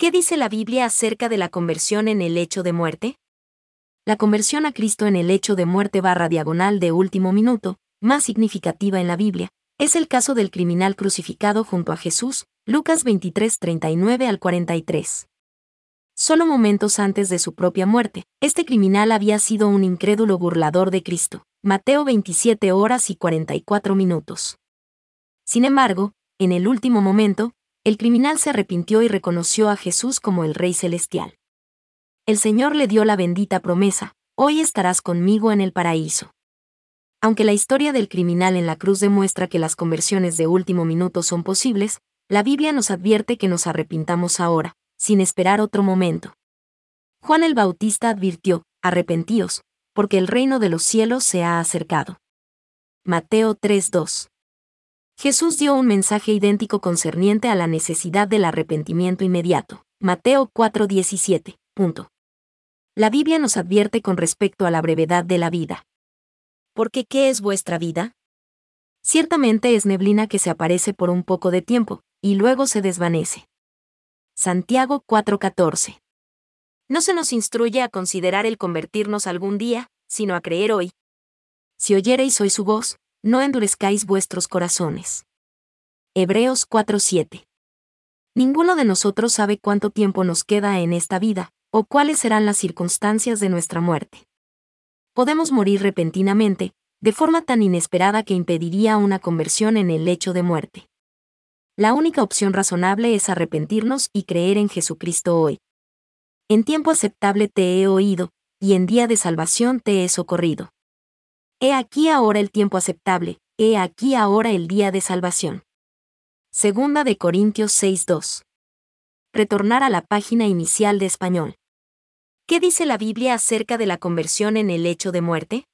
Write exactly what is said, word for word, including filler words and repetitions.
¿Qué dice la Biblia acerca de la conversión en el lecho de muerte? La conversión a Cristo en el lecho de muerte barra diagonal de último minuto, más significativa en la Biblia, es el caso del criminal crucificado junto a Jesús, Lucas veintitrés, treinta y nueve al cuarenta y tres. Solo momentos antes de su propia muerte, este criminal había sido un incrédulo burlador de Cristo, Mateo veintisiete horas y cuarenta y cuatro minutos. Sin embargo, en el último momento, el criminal se arrepintió y reconoció a Jesús como el Rey Celestial. El Señor le dio la bendita promesa: hoy estarás conmigo en el paraíso. Aunque la historia del criminal en la cruz demuestra que las conversiones de último minuto son posibles, la Biblia nos advierte que nos arrepintamos ahora, sin esperar otro momento. Juan el Bautista advirtió: arrepentíos, porque el reino de los cielos se ha acercado. Mateo tres, dos. Jesús dio un mensaje idéntico concerniente a la necesidad del arrepentimiento inmediato. Mateo cuatro, diecisiete. Punto. La Biblia nos advierte con respecto a la brevedad de la vida. Porque ¿qué es vuestra vida? Ciertamente es neblina que se aparece por un poco de tiempo, y luego se desvanece. Santiago cuatro, catorce. No se nos instruye a considerar el convertirnos algún día, sino a creer hoy. Si oyereis hoy su voz, no endurezcáis vuestros corazones. Hebreos cuatro, siete. Ninguno de nosotros sabe cuánto tiempo nos queda en esta vida, o cuáles serán las circunstancias de nuestra muerte. Podemos morir repentinamente, de forma tan inesperada que impediría una conversión en el lecho de muerte. La única opción razonable es arrepentirnos y creer en Jesucristo hoy. En tiempo aceptable te he oído, y en día de salvación te he socorrido. He aquí ahora el tiempo aceptable, he aquí ahora el día de salvación. Segunda de Corintios seis, dos. Retornar a la página inicial de español. ¿Qué dice la Biblia acerca de la conversión en el lecho de muerte?